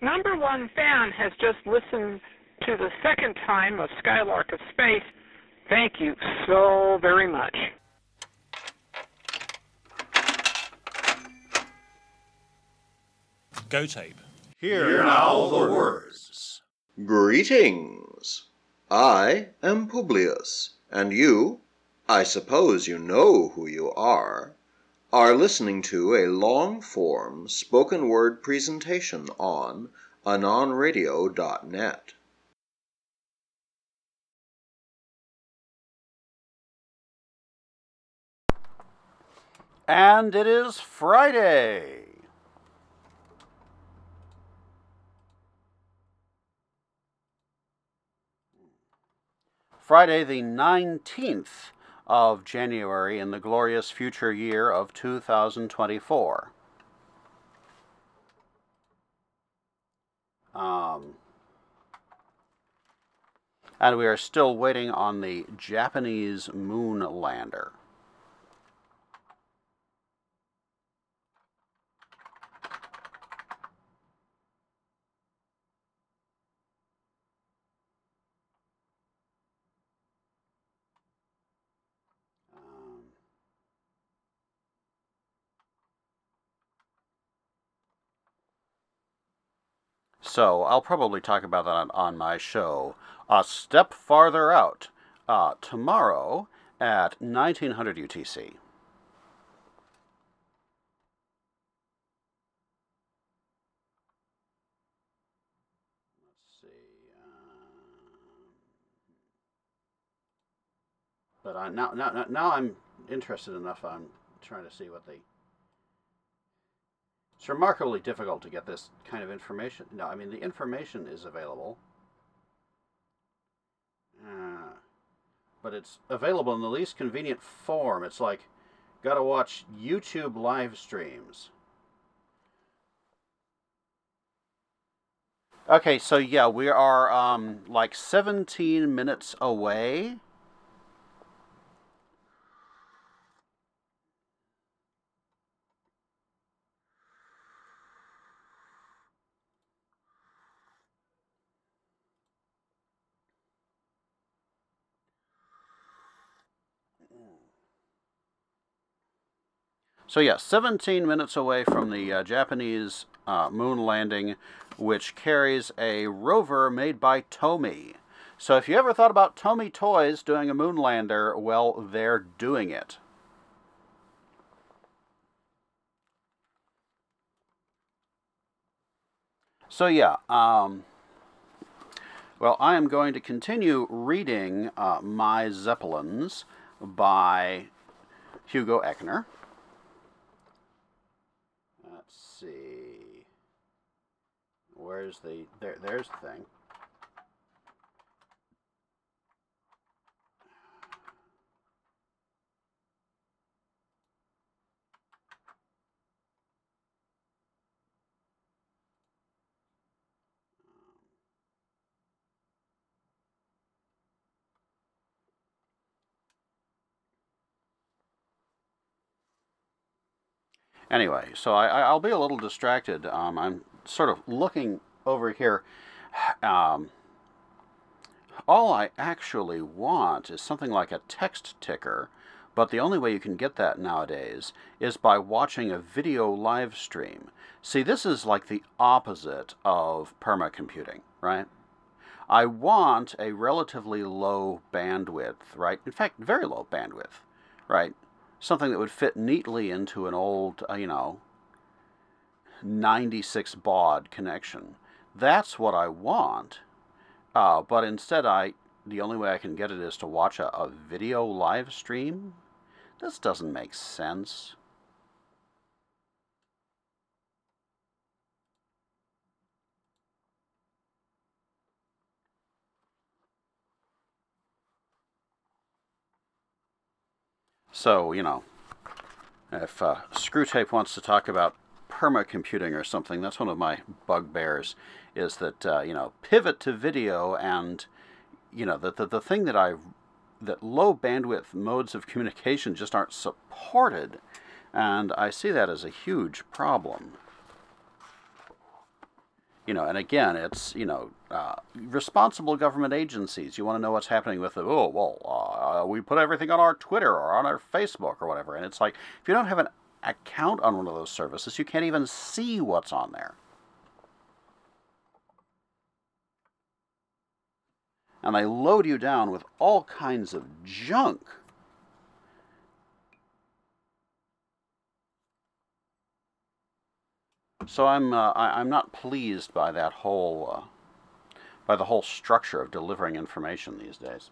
Number one fan has just listened to the second time of Skylark of Space. Thank you so very much. Go Tape. Hear now the words. Greetings. I am Publius, and you, I suppose you know who you are listening to a long-form spoken word presentation on anonradio.net. And it is Friday. Friday the 19th of January in the glorious future year of 2024. And we are still waiting on the Japanese moon lander. So I'll probably talk about that on my show a step farther out tomorrow at 1900 UTC. Let's see. But now I'm interested enough. I'm trying to see what the. It's remarkably difficult to get this kind of information. No, I mean, the information is available. But it's available in the least convenient form. It's like, gotta watch YouTube live streams. Okay, so yeah, we are like 17 minutes away. So yeah, 17 minutes away from the Japanese moon landing, which carries a rover made by Tomy. So if you ever thought about Tomy Toys doing a moon lander, well, they're doing it. So yeah, well, I am going to continue reading My Zeppelins by Hugo Echner. Let's see. Where's the... There's the thing. Anyway, so I'll be a little distracted. I'm sort of looking over here. All I actually want is something like a text ticker, but the only way you can get that nowadays is by watching a video live stream. See, this is like the opposite of permacomputing, right? I want a relatively low bandwidth, right? In fact, very low bandwidth, right? Something that would fit neatly into an old, 96 baud connection. That's what I want. But instead, the only way I can get it is to watch a video live stream. This doesn't make sense. So, if Screwtape wants to talk about permacomputing or something, that's one of my bugbears, is that, pivot to video and, the thing that low bandwidth modes of communication just aren't supported, and I see that as a huge problem. And again, it's, responsible government agencies. You want to know what's happening with the, we put everything on our Twitter or on our Facebook or whatever. And it's like, if you don't have an account on one of those services, you can't even see what's on there. And they load you down with all kinds of junk. So I'm not pleased by that whole by the whole structure of delivering information these days.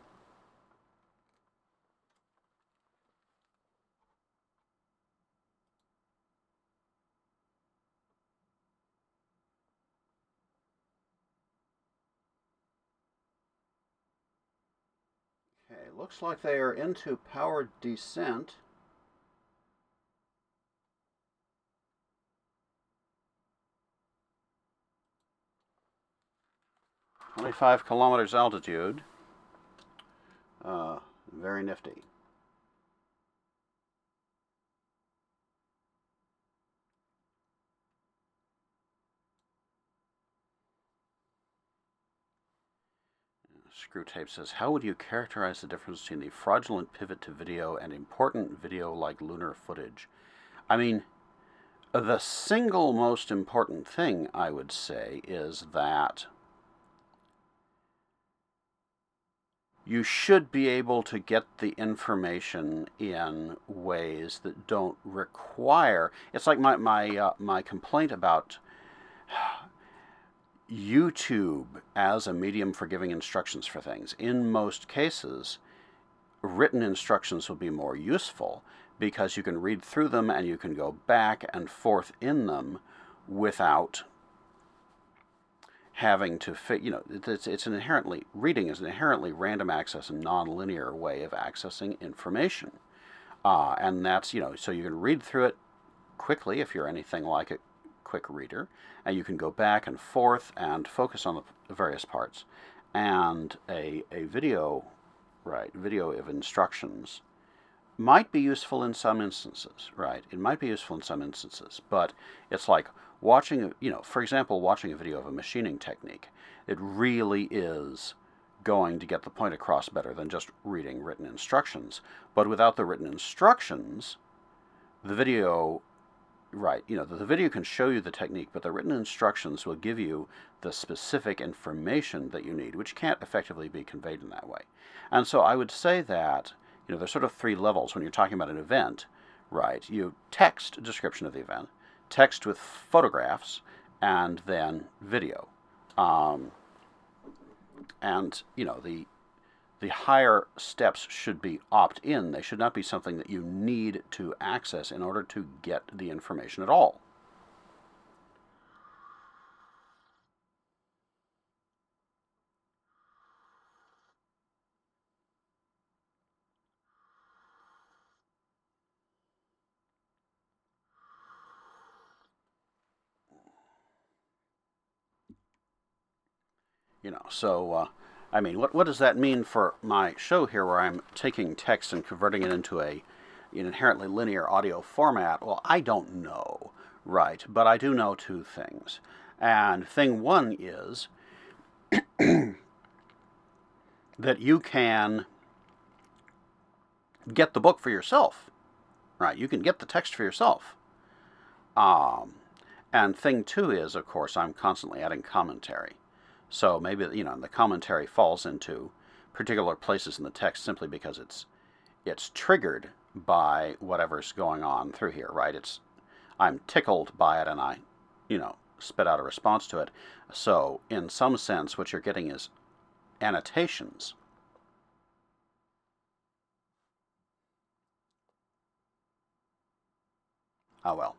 Okay, looks like they are into power descent. 25 kilometers altitude. Very nifty. Screwtape says, how would you characterize the difference between the fraudulent pivot to video and important video like lunar footage? I mean, the single most important thing I would say is that you should be able to get the information in ways that don't require. It's like my complaint about YouTube as a medium for giving instructions for things. In most cases, written instructions will be more useful because you can read through them and you can go back and forth in them without having to fit. It's an inherently, reading is an inherently random access and non-linear way of accessing information. And that's, so you can read through it quickly if you're anything like a quick reader, and you can go back and forth and focus on the various parts. And a video of instructions might be useful in some instances, right? It might be useful in some instances, but it's like watching, for example, watching a video of a machining technique. It really is going to get the point across better than just reading written instructions. But without the written instructions, the video, the video can show you the technique, but the written instructions will give you the specific information that you need, which can't effectively be conveyed in that way. And so I would say that, there's sort of three levels when you're talking about an event, right? You text a description of the event, text with photographs, and then video. The higher steps should be opt-in. They should not be something that you need to access in order to get the information at all. What does that mean for my show here, where I'm taking text and converting it into an inherently linear audio format? Well, I don't know, right? But I do know two things. And thing one is that you can get the book for yourself, right? You can get the text for yourself. And thing two is, of course, I'm constantly adding commentary. So maybe, the commentary falls into particular places in the text simply because it's triggered by whatever's going on through here, right? I'm tickled by it and I, spit out a response to it. So in some sense, what you're getting is annotations. Oh well.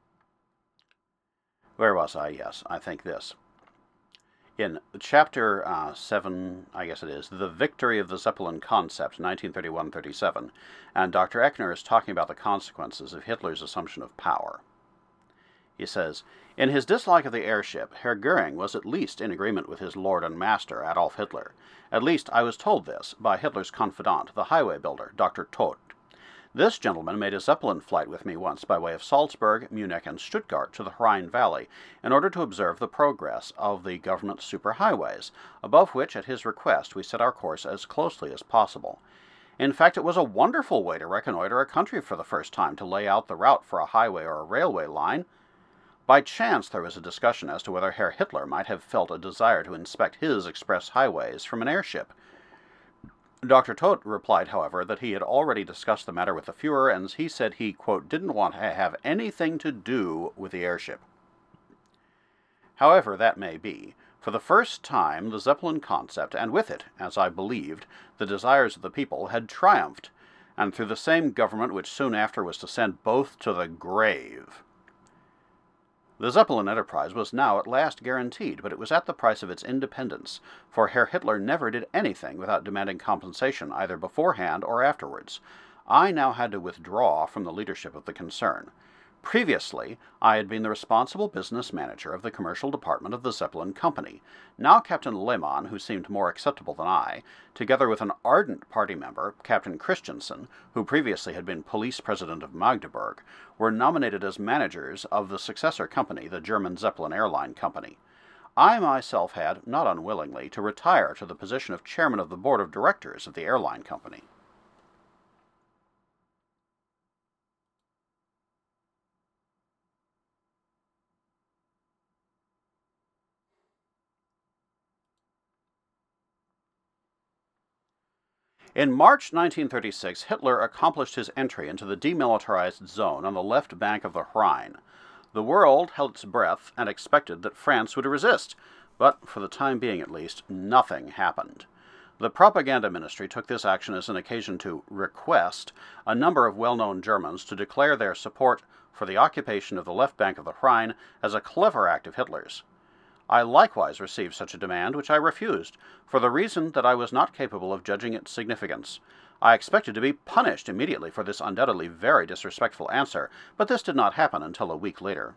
Where was I? Yes, I think this. In chapter 7, I guess it is, The Victory of the Zeppelin Concept, 1931-37, and Dr. Echner is talking about the consequences of Hitler's assumption of power. He says, in his dislike of the airship, Herr Goering was at least in agreement with his lord and master, Adolf Hitler. At least I was told this by Hitler's confidant, the highway builder, Dr. Todt. This gentleman made a Zeppelin flight with me once by way of Salzburg, Munich, and Stuttgart to the Rhine Valley in order to observe the progress of the government superhighways, above which, at his request, we set our course as closely as possible. In fact, it was a wonderful way to reconnoiter a country for the first time, to lay out the route for a highway or a railway line. By chance, there was a discussion as to whether Herr Hitler might have felt a desire to inspect his express highways from an airship. Dr. Todt replied, however, that he had already discussed the matter with the Fuhrer, and he said he, quote, didn't want to have anything to do with the airship. However that may be, for the first time the Zeppelin concept, and with it, as I believed, the desires of the people, had triumphed, and through the same government which soon after was to send both to the grave. The Zeppelin enterprise was now at last guaranteed, but it was at the price of its independence, for Herr Hitler never did anything without demanding compensation either beforehand or afterwards. I now had to withdraw from the leadership of the concern. Previously, I had been the responsible business manager of the commercial department of the Zeppelin Company. Now Captain Lehmann, who seemed more acceptable than I, together with an ardent party member, Captain Christensen, who previously had been police president of Magdeburg, were nominated as managers of the successor company, the German Zeppelin Airline Company. I myself had, not unwillingly, to retire to the position of chairman of the board of directors of the airline company. In March 1936, Hitler accomplished his entry into the demilitarized zone on the left bank of the Rhine. The world held its breath and expected that France would resist, but, for the time being at least, nothing happened. The propaganda ministry took this action as an occasion to request a number of well-known Germans to declare their support for the occupation of the left bank of the Rhine as a clever act of Hitler's. I likewise received such a demand, which I refused, for the reason that I was not capable of judging its significance. I expected to be punished immediately for this undoubtedly very disrespectful answer, but this did not happen until a week later.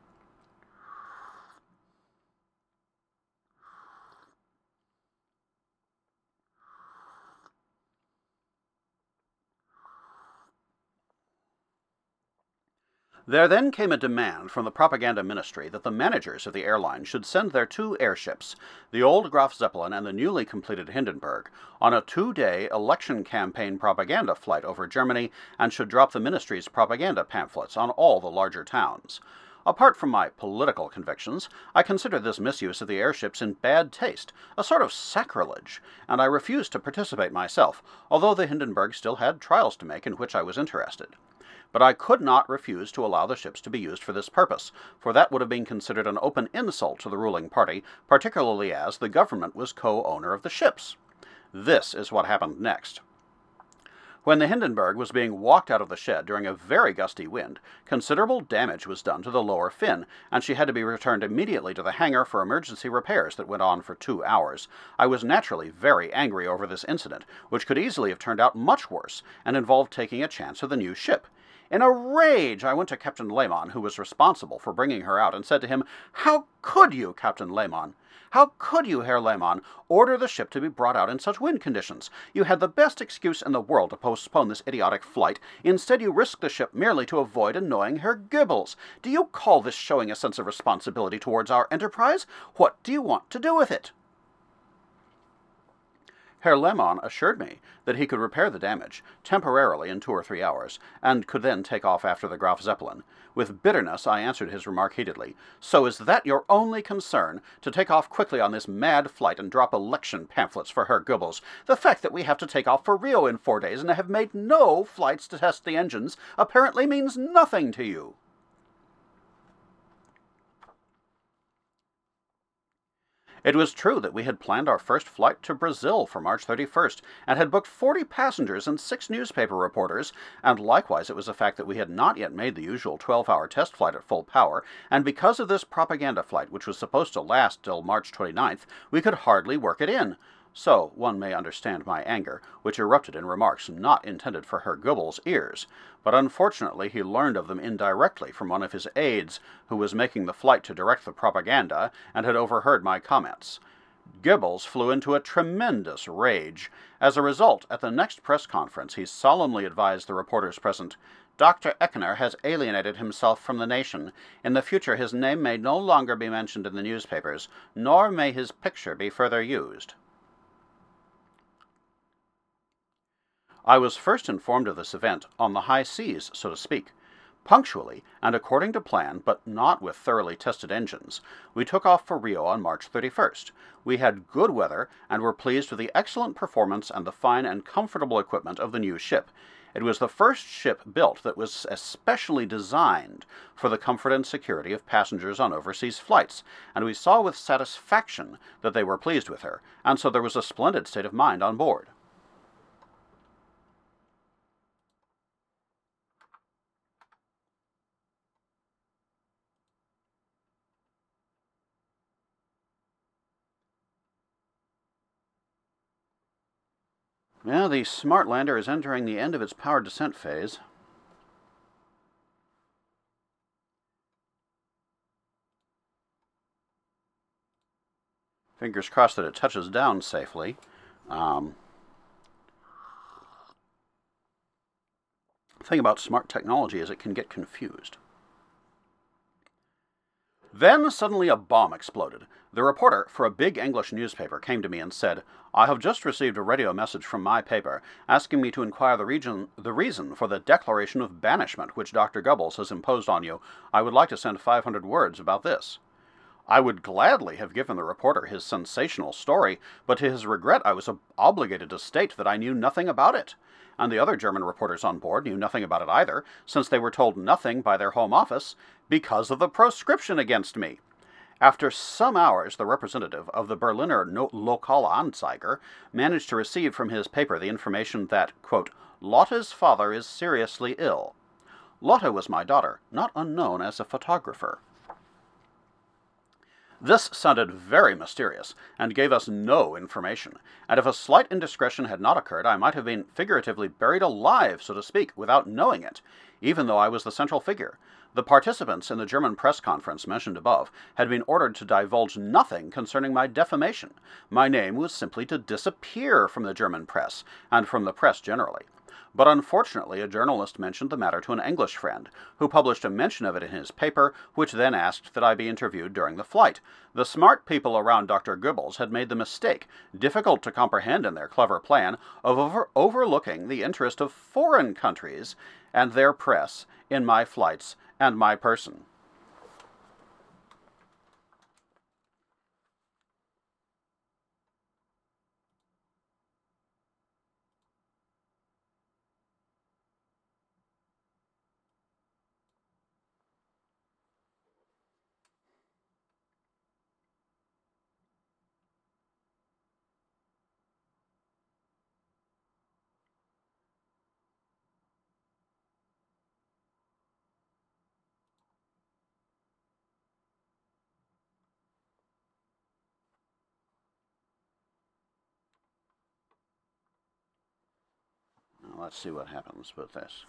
There then came a demand from the propaganda ministry that the managers of the airline should send their two airships, the old Graf Zeppelin and the newly completed Hindenburg, on a 2-day election campaign propaganda flight over Germany, and should drop the ministry's propaganda pamphlets on all the larger towns. Apart from my political convictions, I consider this misuse of the airships in bad taste, a sort of sacrilege, and I refused to participate myself, although the Hindenburg still had trials to make in which I was interested. But I could not refuse to allow the ships to be used for this purpose, for that would have been considered an open insult to the ruling party, particularly as the government was co-owner of the ships. This is what happened next. When the Hindenburg was being walked out of the shed during a very gusty wind, considerable damage was done to the lower fin, and she had to be returned immediately to the hangar for emergency repairs that went on for 2 hours. I was naturally very angry over this incident, which could easily have turned out much worse, and involved taking a chance with the new ship. In a rage, I went to Captain Lehmann, who was responsible for bringing her out, and said to him, "How could you, Captain Lehmann? How could you, Herr Lehmann, order the ship to be brought out in such wind conditions? You had the best excuse in the world to postpone this idiotic flight. Instead, you risked the ship merely to avoid annoying Herr Goebbels. Do you call this showing a sense of responsibility towards our enterprise? What do you want to do with it?" Herr Lehmann assured me that he could repair the damage, temporarily in 2 or 3 hours, and could then take off after the Graf Zeppelin. With bitterness I answered his remark heatedly. "So is that your only concern, to take off quickly on this mad flight and drop election pamphlets for Herr Goebbels? The fact that we have to take off for Rio in 4 days and have made no flights to test the engines apparently means nothing to you." It was true that we had planned our first flight to Brazil for March 31st, and had booked 40 passengers and 6 newspaper reporters, and likewise it was a fact that we had not yet made the usual 12-hour test flight at full power, and because of this propaganda flight, which was supposed to last till March 29th, we could hardly work it in. So one may understand my anger, which erupted in remarks not intended for Herr Goebbels' ears, but unfortunately he learned of them indirectly from one of his aides, who was making the flight to direct the propaganda, and had overheard my comments. Goebbels flew into a tremendous rage. As a result, at the next press conference, he solemnly advised the reporters present, "Dr. Echner has alienated himself from the nation. In the future his name may no longer be mentioned in the newspapers, nor may his picture be further used." I was first informed of this event on the high seas, so to speak. Punctually, and according to plan, but not with thoroughly tested engines, we took off for Rio on March 31st. We had good weather, and were pleased with the excellent performance and the fine and comfortable equipment of the new ship. It was the first ship built that was especially designed for the comfort and security of passengers on overseas flights, and we saw with satisfaction that they were pleased with her, and so there was a splendid state of mind on board. Well, the Smart Lander is entering the end of its powered descent phase. Fingers crossed that it touches down safely. The thing about smart technology is it can get confused. Then suddenly a bomb exploded. The reporter for a big English newspaper came to me and said, "I have just received a radio message from my paper asking me to inquire the reason for the declaration of banishment which Dr. Goebbels has imposed on you. I would like to send 500 words about this." I would gladly have given the reporter his sensational story, but to his regret I was obligated to state that I knew nothing about it. And the other German reporters on board knew nothing about it either, since they were told nothing by their home office because of the proscription against me. After some hours, the representative of the Berliner Lokalanzeiger managed to receive from his paper the information that, quote, "Lotte's father is seriously ill." Lotte was my daughter, not unknown as a photographer. This sounded very mysterious, and gave us no information, and if a slight indiscretion had not occurred, I might have been figuratively buried alive, so to speak, without knowing it, even though I was the central figure. The participants in the German press conference mentioned above had been ordered to divulge nothing concerning my defamation. My name was simply to disappear from the German press, and from the press generally. But unfortunately a journalist mentioned the matter to an English friend, who published a mention of it in his paper, which then asked that I be interviewed during the flight. The smart people around Dr. Goebbels had made the mistake, difficult to comprehend in their clever plan, of overlooking the interest of foreign countries and their press in my flights and my person. Now, let's see what happens with this.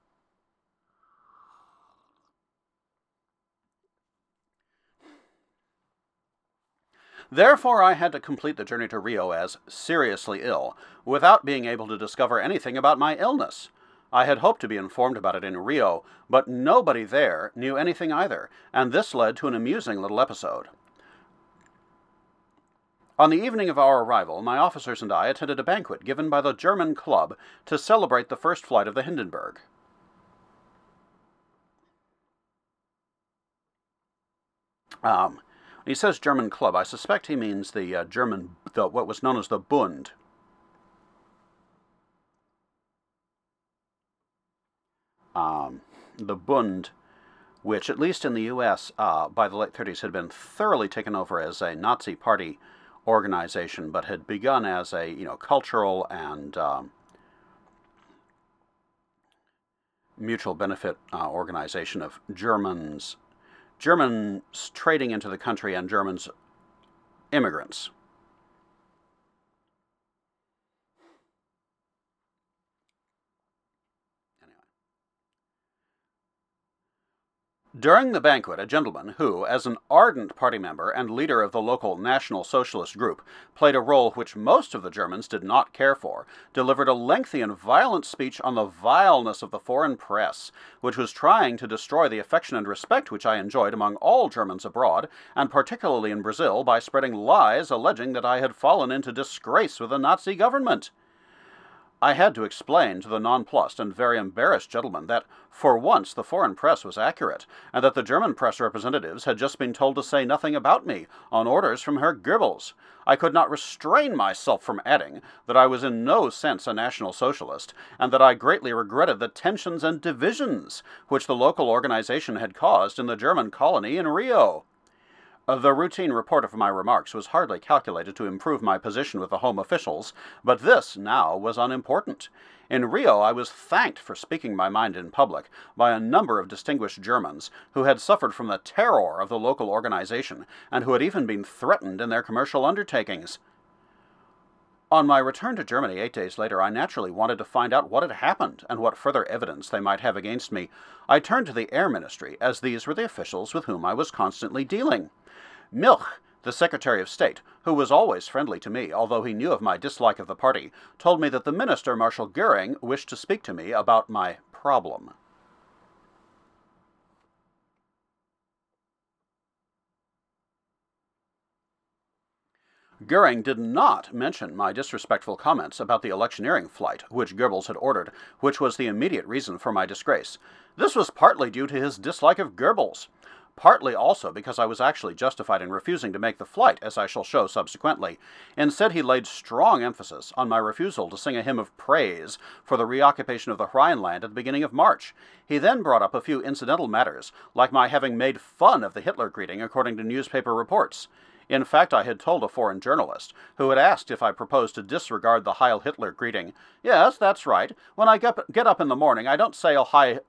Therefore, I had to complete the journey to Rio as seriously ill, without being able to discover anything about my illness. I had hoped to be informed about it in Rio, but nobody there knew anything either, and this led to an amusing little episode. On the evening of our arrival, my officers and I attended a banquet given by the German Club to celebrate the first flight of the Hindenburg. When he says German Club, I suspect he means the what was known as the Bund. The Bund, which, at least in the U.S., by the late 30s, had been thoroughly taken over as a Nazi party organization, but had begun as a cultural and mutual benefit organization of Germans trading into the country and Germans immigrants. During the banquet, a gentleman who, as an ardent party member and leader of the local National Socialist group, played a role which most of the Germans did not care for, delivered a lengthy and violent speech on the vileness of the foreign press, which was trying to destroy the affection and respect which I enjoyed among all Germans abroad, and particularly in Brazil, by spreading lies alleging that I had fallen into disgrace with the Nazi government. I had to explain to the nonplussed and very embarrassed gentleman that, for once, the foreign press was accurate, and that the German press representatives had just been told to say nothing about me, on orders from Herr Goebbels. I could not restrain myself from adding that I was in no sense a National Socialist, and that I greatly regretted the tensions and divisions which the local organization had caused in the German colony in Rio. The routine report of my remarks was hardly calculated to improve my position with the home officials, but this now was unimportant. In Rio I was thanked for speaking my mind in public by a number of distinguished Germans who had suffered from the terror of the local organization and who had even been threatened in their commercial undertakings. On my return to Germany 8 days later, I naturally wanted to find out what had happened and what further evidence they might have against me. I turned to the Air Ministry, as these were the officials with whom I was constantly dealing. Milch, the Secretary of State, who was always friendly to me, although he knew of my dislike of the party, told me that the minister, Marshal Goering, wished to speak to me about my problem. Goering did not mention my disrespectful comments about the electioneering flight, which Goebbels had ordered, which was the immediate reason for my disgrace. This was partly due to his dislike of Goebbels, partly also because I was actually justified in refusing to make the flight, as I shall show subsequently. Instead, he laid strong emphasis on my refusal to sing a hymn of praise for the reoccupation of the Rhineland at the beginning of March. He then brought up a few incidental matters, like my having made fun of the Hitler greeting according to newspaper reports. In fact, I had told a foreign journalist, who had asked if I proposed to disregard the Heil Hitler greeting, "Yes, that's right. When I get up in the morning, I don't say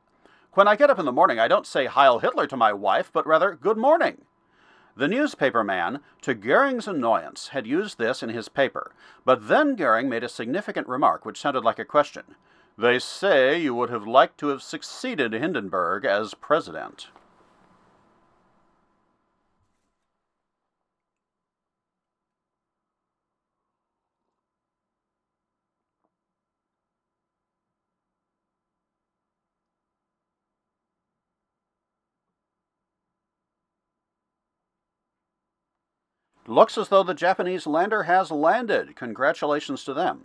Heil Hitler to my wife, but rather, good morning." The newspaper man, to Goering's annoyance, had used this in his paper, but then Goering made a significant remark which sounded like a question. "They say you would have liked to have succeeded Hindenburg as president." Looks as though the Japanese lander has landed. Congratulations to them.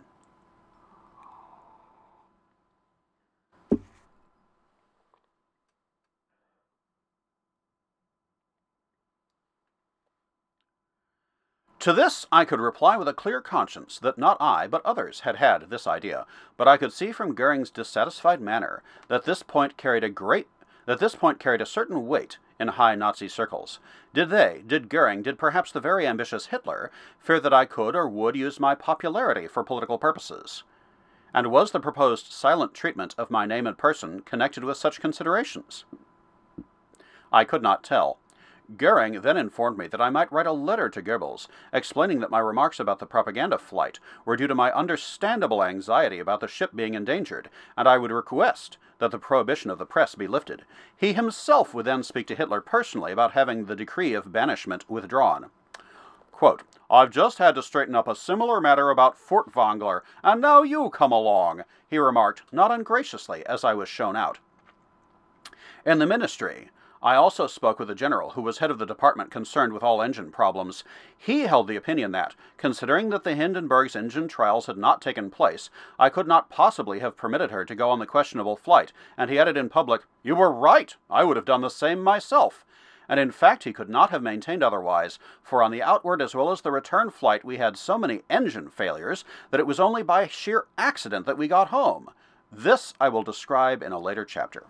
To this I could reply with a clear conscience that not I, but others had had this idea, but I could see from Goering's dissatisfied manner that this point carried a certain weight in high Nazi circles. Did Goering, did perhaps the very ambitious Hitler, fear that I could or would use my popularity for political purposes? And was the proposed silent treatment of my name and person connected with such considerations? I could not tell. Goering then informed me that I might write a letter to Goebbels, explaining that my remarks about the propaganda flight were due to my understandable anxiety about the ship being endangered, and I would request that the prohibition of the press be lifted. He himself would then speak to Hitler personally about having the decree of banishment withdrawn. Quote, "I've just had to straighten up a similar matter about Furtwängler, and now you come along," he remarked, not ungraciously, as I was shown out. In the ministry, I also spoke with a general who was head of the department concerned with all engine problems. He held the opinion that, considering that the Hindenburg's engine trials had not taken place, I could not possibly have permitted her to go on the questionable flight, and he added in public, "You were right, I would have done the same myself." And in fact he could not have maintained otherwise, for on the outward as well as the return flight we had so many engine failures that it was only by sheer accident that we got home. This I will describe in a later chapter.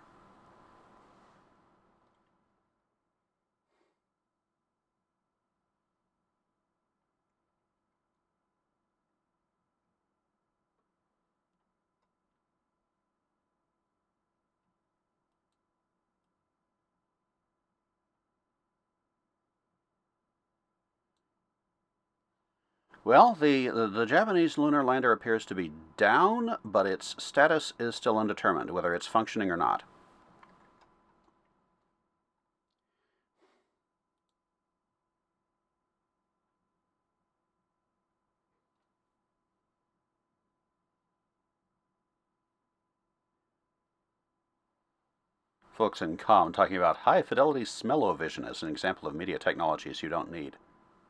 Well, the Japanese lunar lander appears to be down, but its status is still undetermined, whether it's functioning or not. folks in COM talking about high-fidelity smell-o-vision as an example of media technologies you don't need.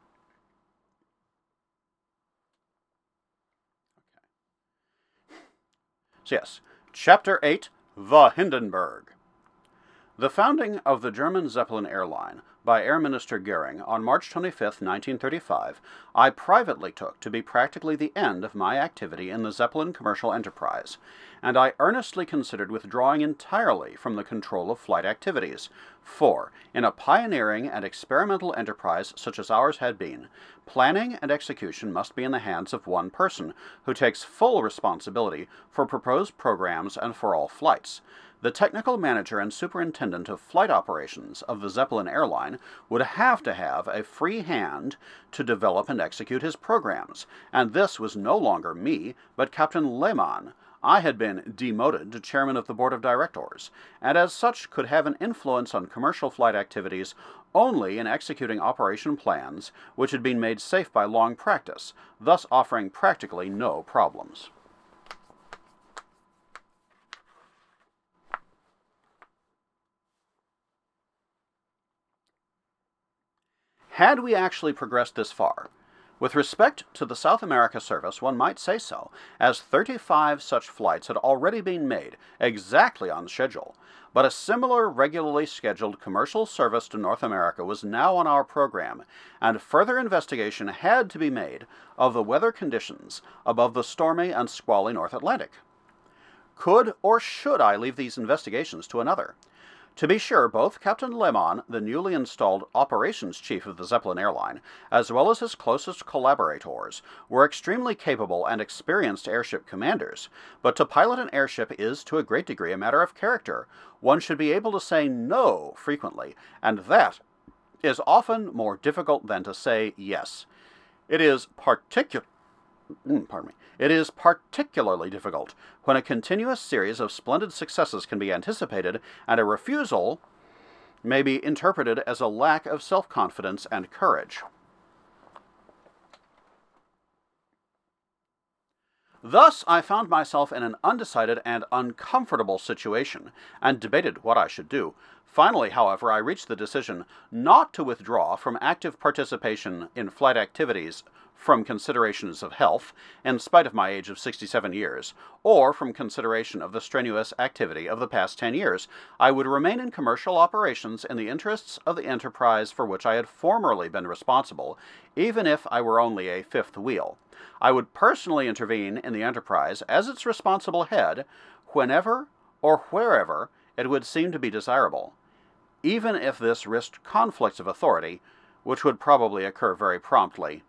Okay. So yes, Chapter 8, The Hindenburg. The founding of the German Zeppelin airline by Air Minister Goering on March 25, 1935, I privately took to be practically the end of my activity in the Zeppelin commercial enterprise, and I earnestly considered withdrawing entirely from the control of flight activities, for, in a pioneering and experimental enterprise such as ours had been, planning and execution must be in the hands of one person, who takes full responsibility for proposed programs and for all flights. The technical manager and superintendent of flight operations of the Zeppelin airline would have to have a free hand to develop and execute his programs, and this was no longer me, but Captain Lehmann. I had been demoted to chairman of the board of directors, and as such could have an influence on commercial flight activities only in executing operation plans which had been made safe by long practice, thus offering practically no problems. Had we actually progressed this far? With respect to the South America service, one might say so, as 35 such flights had already been made, exactly on schedule. But a similar regularly scheduled commercial service to North America was now on our program, and further investigation had to be made of the weather conditions above the stormy and squally North Atlantic. Could or should I leave these investigations to another? To be sure, both Captain Lehmann, the newly installed operations chief of the Zeppelin airline, as well as his closest collaborators, were extremely capable and experienced airship commanders, but to pilot an airship is to a great degree a matter of character. One should be able to say no frequently, and that is often more difficult than to say yes. It is particularly difficult when a continuous series of splendid successes can be anticipated, and a refusal may be interpreted as a lack of self-confidence and courage. Thus I found myself in an undecided and uncomfortable situation, and debated what I should do. Finally, however, I reached the decision not to withdraw from active participation in flight activities from considerations of health, in spite of my age of 67 years, or from consideration of the strenuous activity of the past 10 years. I would remain in commercial operations in the interests of the enterprise for which I had formerly been responsible, even if I were only a fifth wheel. I would personally intervene in the enterprise as its responsible head, whenever or wherever it would seem to be desirable, even if this risked conflicts of authority, which would probably occur very promptly.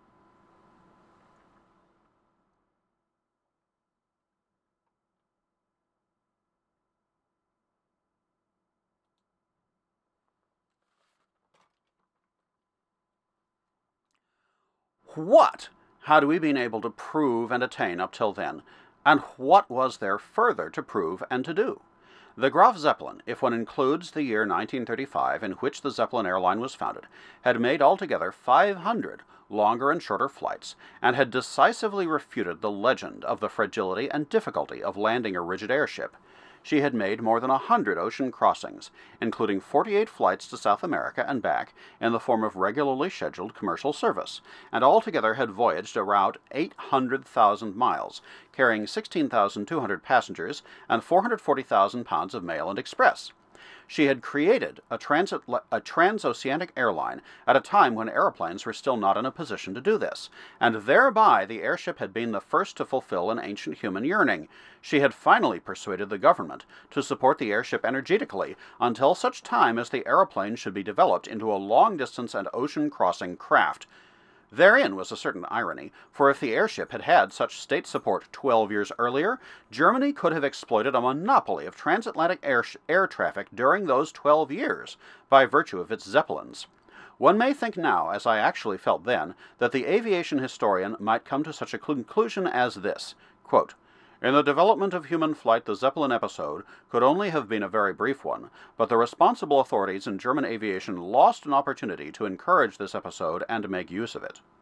What had we been able to prove and attain up till then, and what was there further to prove and to do? The Graf Zeppelin, if one includes the year 1935 in which the Zeppelin airline was founded, had made altogether 500 longer and shorter flights, and had decisively refuted the legend of the fragility and difficulty of landing a rigid airship. She had made more than 100 ocean crossings, including 48 flights to South America and back in the form of regularly scheduled commercial service, and altogether had voyaged around 800,000 miles, carrying 16,200 passengers and 440,000 pounds of mail and express. She had created a transoceanic airline at a time when airplanes were still not in a position to do this, and thereby the airship had been the first to fulfill an ancient human yearning. She had finally persuaded the government to support the airship energetically until such time as the aeroplane should be developed into a long-distance and ocean-crossing craft. Therein was a certain irony, for if the airship had had such state support 12 years earlier, Germany could have exploited a monopoly of transatlantic air traffic during those 12 years, by virtue of its Zeppelins. One may think now, as I actually felt then, that the aviation historian might come to such a conclusion as this, quote, "In the development of human flight, the Zeppelin episode could only have been a very brief one, but the responsible authorities in German aviation lost an opportunity to encourage this episode and make use of it."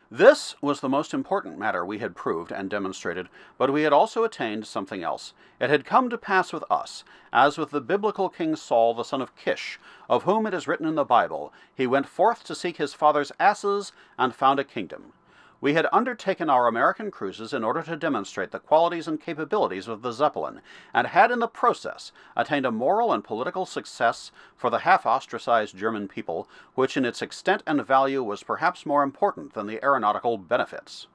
This was the most important matter we had proved and demonstrated, but we had also attained something else. It had come to pass with us, as with the biblical King Saul the son of Kish, of whom it is written in the Bible, he went forth to seek his father's asses, and found a kingdom. We had undertaken our American cruises in order to demonstrate the qualities and capabilities of the Zeppelin, and had in the process attained a moral and political success for the half-ostracized German people, which in its extent and value was perhaps more important than the aeronautical benefits.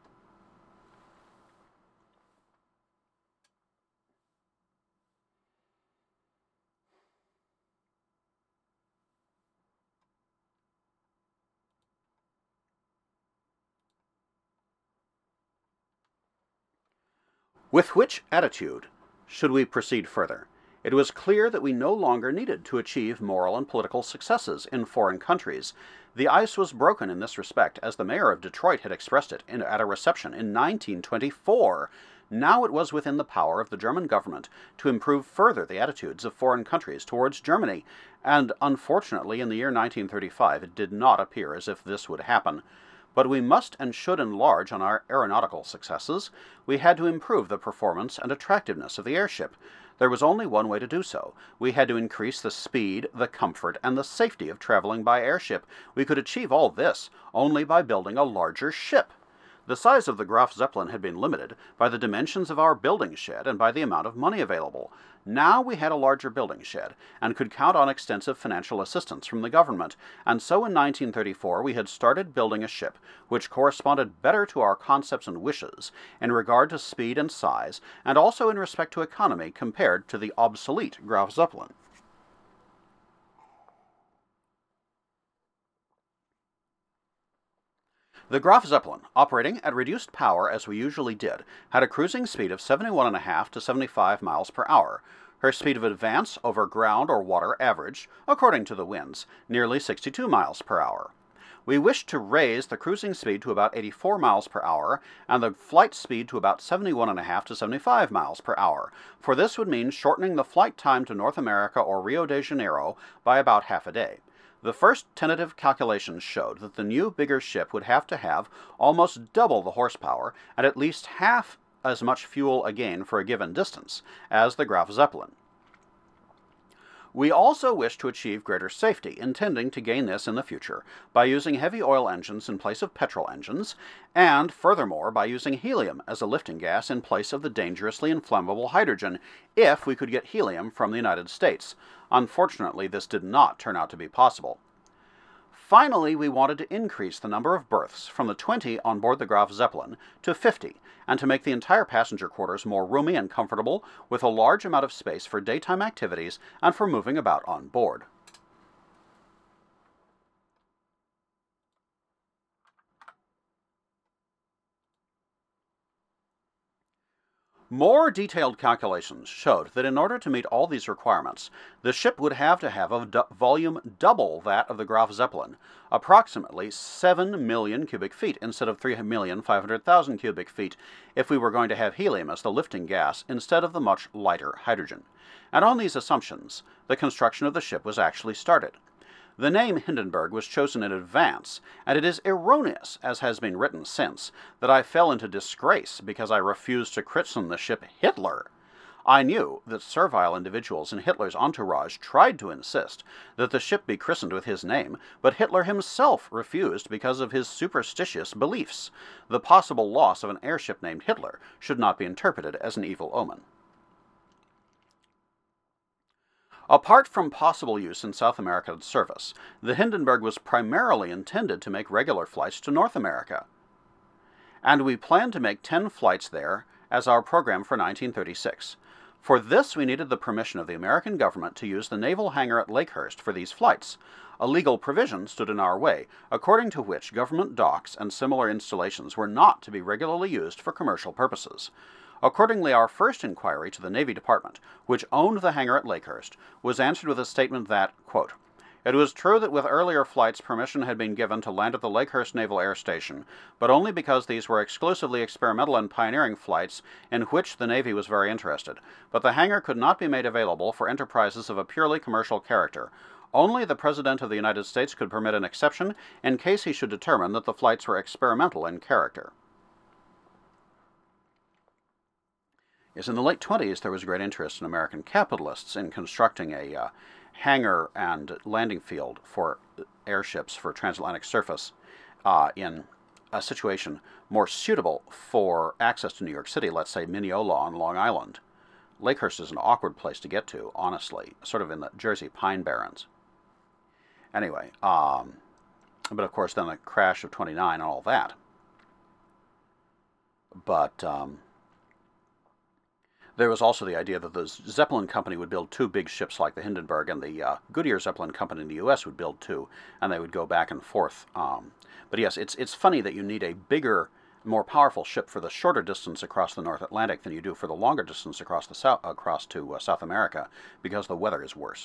With which attitude should we proceed further? It was clear that we no longer needed to achieve moral and political successes in foreign countries. The ice was broken in this respect, as the mayor of Detroit had expressed it at a reception in 1924. Now it was within the power of the German government to improve further the attitudes of foreign countries towards Germany, and unfortunately in the year 1935 it did not appear as if this would happen. But we must and should enlarge on our aeronautical successes. We had to improve the performance and attractiveness of the airship. There was only one way to do so. We had to increase the speed, the comfort, and the safety of traveling by airship. We could achieve all this only by building a larger ship. The size of the Graf Zeppelin had been limited by the dimensions of our building shed and by the amount of money available. Now we had a larger building shed, and could count on extensive financial assistance from the government, and so in 1934 we had started building a ship which corresponded better to our concepts and wishes in regard to speed and size, and also in respect to economy compared to the obsolete Graf Zeppelin. The Graf Zeppelin, operating at reduced power as we usually did, had a cruising speed of 71.5 to 75 miles per hour. Her speed of advance over ground or water averaged, according to the winds, nearly 62 miles per hour. We wished to raise the cruising speed to about 84 miles per hour and the flight speed to about 71.5 to 75 miles per hour, for this would mean shortening the flight time to North America or Rio de Janeiro by about half a day. The first tentative calculations showed that the new, bigger ship would have to have almost double the horsepower and at least half as much fuel again for a given distance as the Graf Zeppelin. We also wished to achieve greater safety, intending to gain this in the future by using heavy oil engines in place of petrol engines, and furthermore by using helium as a lifting gas in place of the dangerously inflammable hydrogen, if we could get helium from the United States. Unfortunately, this did not turn out to be possible. Finally, we wanted to increase the number of berths from the 20 on board the Graf Zeppelin to 50, and to make the entire passenger quarters more roomy and comfortable, with a large amount of space for daytime activities and for moving about on board. More detailed calculations showed that in order to meet all these requirements, the ship would have to have a volume double that of the Graf Zeppelin, approximately 7 million cubic feet instead of 3,500,000 cubic feet, if we were going to have helium as the lifting gas instead of the much lighter hydrogen. And on these assumptions, the construction of the ship was actually started. The name Hindenburg was chosen in advance, and it is erroneous, as has been written since, that I fell into disgrace because I refused to christen the ship Hitler. I knew that servile individuals in Hitler's entourage tried to insist that the ship be christened with his name, but Hitler himself refused because of his superstitious beliefs. The possible loss of an airship named Hitler should not be interpreted as an evil omen. Apart from possible use in South American service, the Hindenburg was primarily intended to make regular flights to North America, and we planned to make 10 flights there as our program for 1936. For this, we needed the permission of the American government to use the naval hangar at Lakehurst for these flights. A legal provision stood in our way, according to which government docks and similar installations were not to be regularly used for commercial purposes. Accordingly, our first inquiry to the Navy Department, which owned the hangar at Lakehurst, was answered with a statement that, quote, "It was true that with earlier flights permission had been given to land at the Lakehurst Naval Air Station, but only because these were exclusively experimental and pioneering flights in which the Navy was very interested. But the hangar could not be made available for enterprises of a purely commercial character. Only the President of the United States could permit an exception in case he should determine that the flights were experimental in character. Yes, in the late 20s, there was great interest in American capitalists in constructing a hangar and landing field for airships for transatlantic surface in a situation more suitable for access to New York City, let's say Mineola on Long Island. Lakehurst is an awkward place to get to, honestly, sort of in the Jersey Pine Barrens. Anyway, but of course then the crash of 29 and all that. But there was also the idea that the Zeppelin Company would build two big ships like the Hindenburg, and the Goodyear Zeppelin Company in the U.S. would build two, and they would go back and forth. But yes, it's funny that you need a bigger, more powerful ship for the shorter distance across the North Atlantic than you do for the longer distance across to South America, because the weather is worse.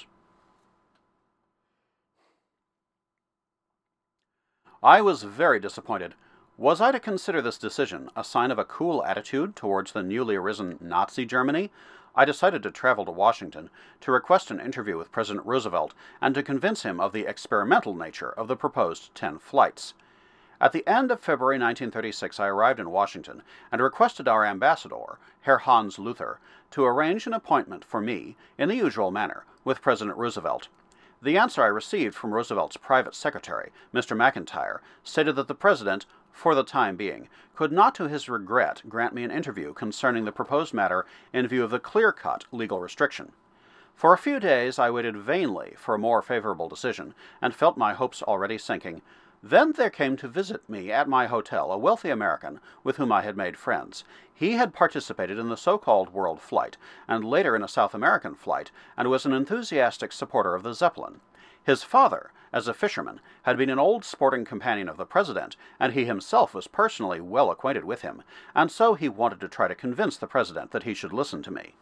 I was very disappointed. Was I to consider this decision a sign of a cool attitude towards the newly arisen Nazi Germany? I decided to travel to Washington to request an interview with President Roosevelt and to convince him of the experimental nature of the proposed 10 flights. At the end of February 1936, I arrived in Washington and requested our ambassador, Herr Hans Luther, to arrange an appointment for me, in the usual manner, with President Roosevelt. The answer I received from Roosevelt's private secretary, Mr. McIntyre, stated that the President, for the time being, could not to his regret grant me an interview concerning the proposed matter in view of the clear-cut legal restriction. For a few days I waited vainly for a more favorable decision, and felt my hopes already sinking. Then there came to visit me at my hotel a wealthy American with whom I had made friends. He had participated in the so-called World Flight, and later in a South American flight, and was an enthusiastic supporter of the Zeppelin. His father, as a fisherman, had been an old sporting companion of the President, and he himself was personally well acquainted with him, and so he wanted to try to convince the President that he should listen to me.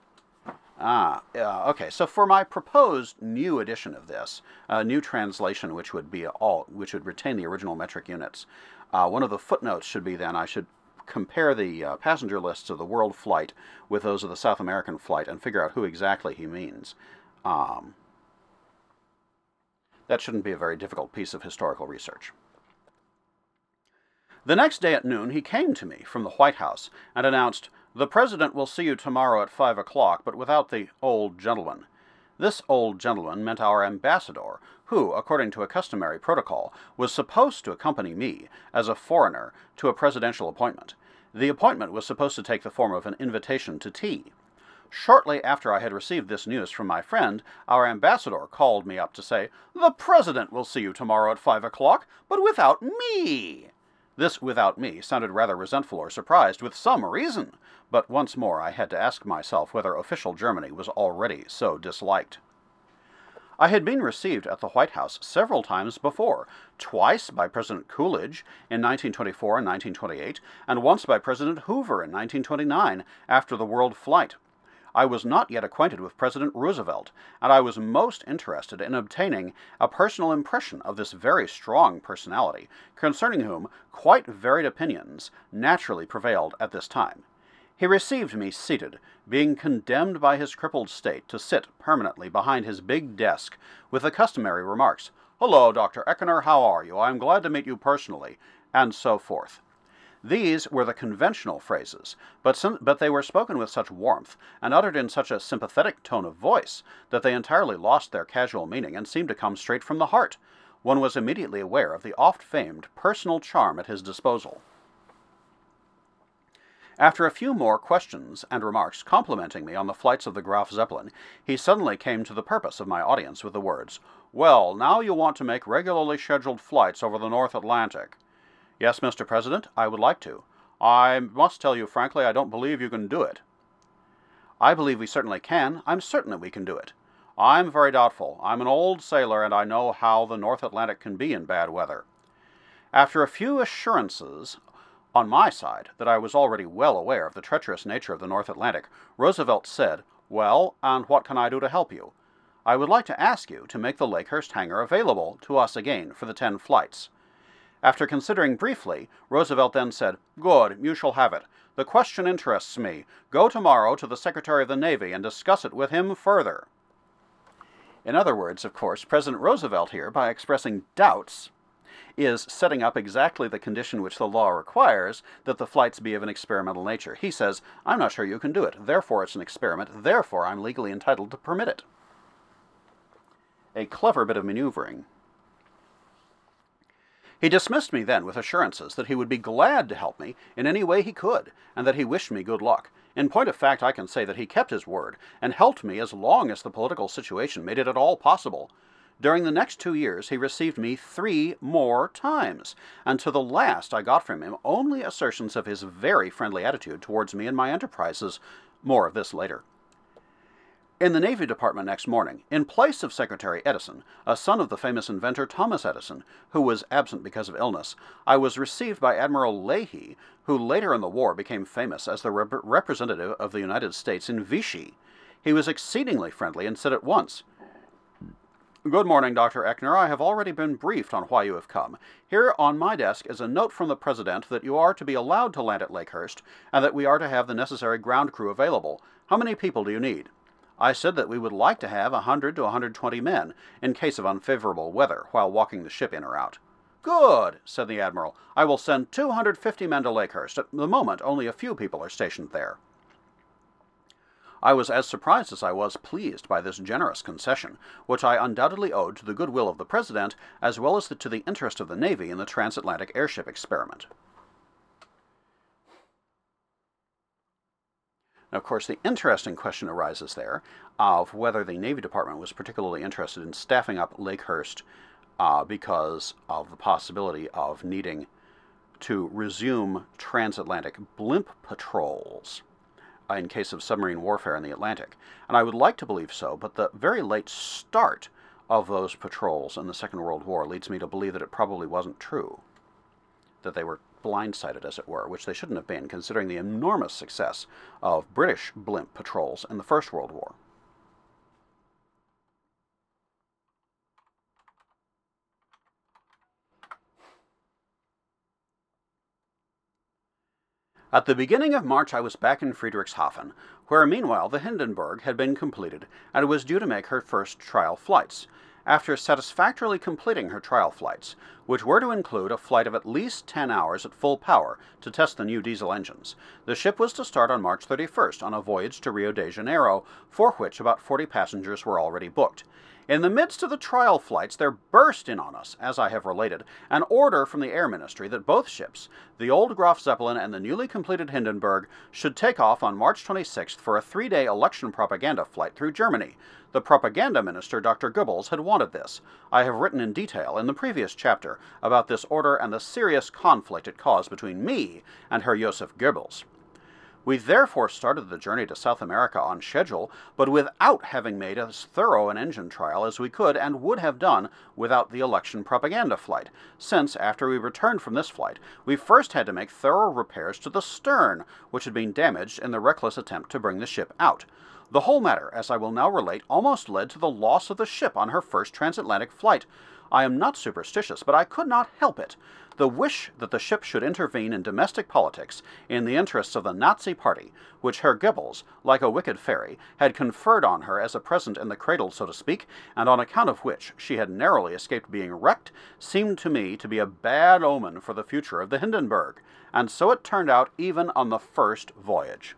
Okay, so for my proposed new edition of this, a new translation which would retain the original metric units, one of the footnotes should be then I should compare the passenger lists of the World Flight with those of the South American flight and figure out who exactly he means. That shouldn't be a very difficult piece of historical research. The next day at noon he came to me from the White House and announced, "The President will see you tomorrow at 5 o'clock, but without the old gentleman." This old gentleman meant our ambassador, who, according to a customary protocol, was supposed to accompany me, as a foreigner, to a presidential appointment. The appointment was supposed to take the form of an invitation to tea. Shortly after I had received this news from my friend, our ambassador called me up to say, "The President will see you tomorrow at 5 o'clock, but without me." This "without me" sounded rather resentful or surprised, with some reason, but once more I had to ask myself whether official Germany was already so disliked. I had been received at the White House several times before, twice by President Coolidge in 1924 and 1928, and once by President Hoover in 1929, after the World Flight. I was not yet acquainted with President Roosevelt, and I was most interested in obtaining a personal impression of this very strong personality, concerning whom quite varied opinions naturally prevailed at this time. He received me seated, being condemned by his crippled state to sit permanently behind his big desk, with the customary remarks, "Hello, Dr. Eckener, how are you? I am glad to meet you personally," and so forth. These were the conventional phrases, but they were spoken with such warmth, and uttered in such a sympathetic tone of voice, that they entirely lost their casual meaning and seemed to come straight from the heart. One was immediately aware of the oft-famed personal charm at his disposal. After a few more questions and remarks complimenting me on the flights of the Graf Zeppelin, he suddenly came to the purpose of my audience with the words, "Well, now you want to make regularly scheduled flights over the North Atlantic." "Yes, Mr. President, I would like to. I must tell you frankly, I don't believe you can do it." "I believe we certainly can. I'm certain that we can do it." "I'm very doubtful. I'm an old sailor, and I know how the North Atlantic can be in bad weather." After a few assurances on my side that I was already well aware of the treacherous nature of the North Atlantic, Roosevelt said, "Well, and what can I do to help you?" "I would like to ask you to make the Lakehurst hangar available to us again for the 10 flights." After considering briefly, Roosevelt then said, "Good, you shall have it. The question interests me. Go tomorrow to the Secretary of the Navy and discuss it with him further." In other words, of course, President Roosevelt here, by expressing doubts, is setting up exactly the condition which the law requires, that the flights be of an experimental nature. He says, I'm not sure you can do it, therefore it's an experiment, therefore I'm legally entitled to permit it. A clever bit of maneuvering. He dismissed me then with assurances that he would be glad to help me in any way he could, and that he wished me good luck. In point of fact, I can say that he kept his word, and helped me as long as the political situation made it at all possible. During the next 2 years, he received me 3 more times, and to the last I got from him only assertions of his very friendly attitude towards me and my enterprises. More of this later. In the Navy Department next morning, in place of Secretary Edison, a son of the famous inventor Thomas Edison, who was absent because of illness, I was received by Admiral Leahy, who later in the war became famous as the representative of the United States in Vichy. He was exceedingly friendly and said at once, Good morning, Dr. Eckner. I have already been briefed on why you have come. Here on my desk is a note from the President that you are to be allowed to land at Lakehurst, and that we are to have the necessary ground crew available. How many people do you need? I said that we would like to have 100 to 120 men, in case of unfavorable weather, while walking the ship in or out. Good, said the Admiral. I will send 250 men to Lakehurst. At the moment, only a few people are stationed there. I was as surprised as I was pleased by this generous concession, which I undoubtedly owed to the goodwill of the President, as well as to the interest of the Navy in the transatlantic airship experiment. Now, of course, the interesting question arises there of whether the Navy Department was particularly interested in staffing up Lakehurst because of the possibility of needing to resume transatlantic blimp patrols in case of submarine warfare in the Atlantic. And I would like to believe so, but the very late start of those patrols in the Second World War leads me to believe that it probably wasn't true, that they were blindsided, as it were, which they shouldn't have been, considering the enormous success of British blimp patrols in the First World War. At the beginning of March I was back in Friedrichshafen, where meanwhile the Hindenburg had been completed and was due to make her first trial flights. After satisfactorily completing her trial flights, which were to include a flight of at least 10 hours at full power to test the new diesel engines, the ship was to start on March 31st on a voyage to Rio de Janeiro, for which about 40 passengers were already booked. In the midst of the trial flights, there burst in on us, as I have related, an order from the Air Ministry that both ships, the old Graf Zeppelin and the newly completed Hindenburg, should take off on March 26th for a 3-day election propaganda flight through Germany. The propaganda minister, Dr. Goebbels, had wanted this. I have written in detail in the previous chapter about this order and the serious conflict it caused between me and Herr Joseph Goebbels. We therefore started the journey to South America on schedule, but without having made as thorough an engine trial as we could and would have done without the election propaganda flight, since after we returned from this flight, we first had to make thorough repairs to the stern, which had been damaged in the reckless attempt to bring the ship out. The whole matter, as I will now relate, almost led to the loss of the ship on her first transatlantic flight. I am not superstitious, but I could not help it. The wish that the ship should intervene in domestic politics in the interests of the Nazi Party, which Herr Goebbels, like a wicked fairy, had conferred on her as a present in the cradle, so to speak, and on account of which she had narrowly escaped being wrecked, seemed to me to be a bad omen for the future of the Hindenburg, and so it turned out even on the first voyage.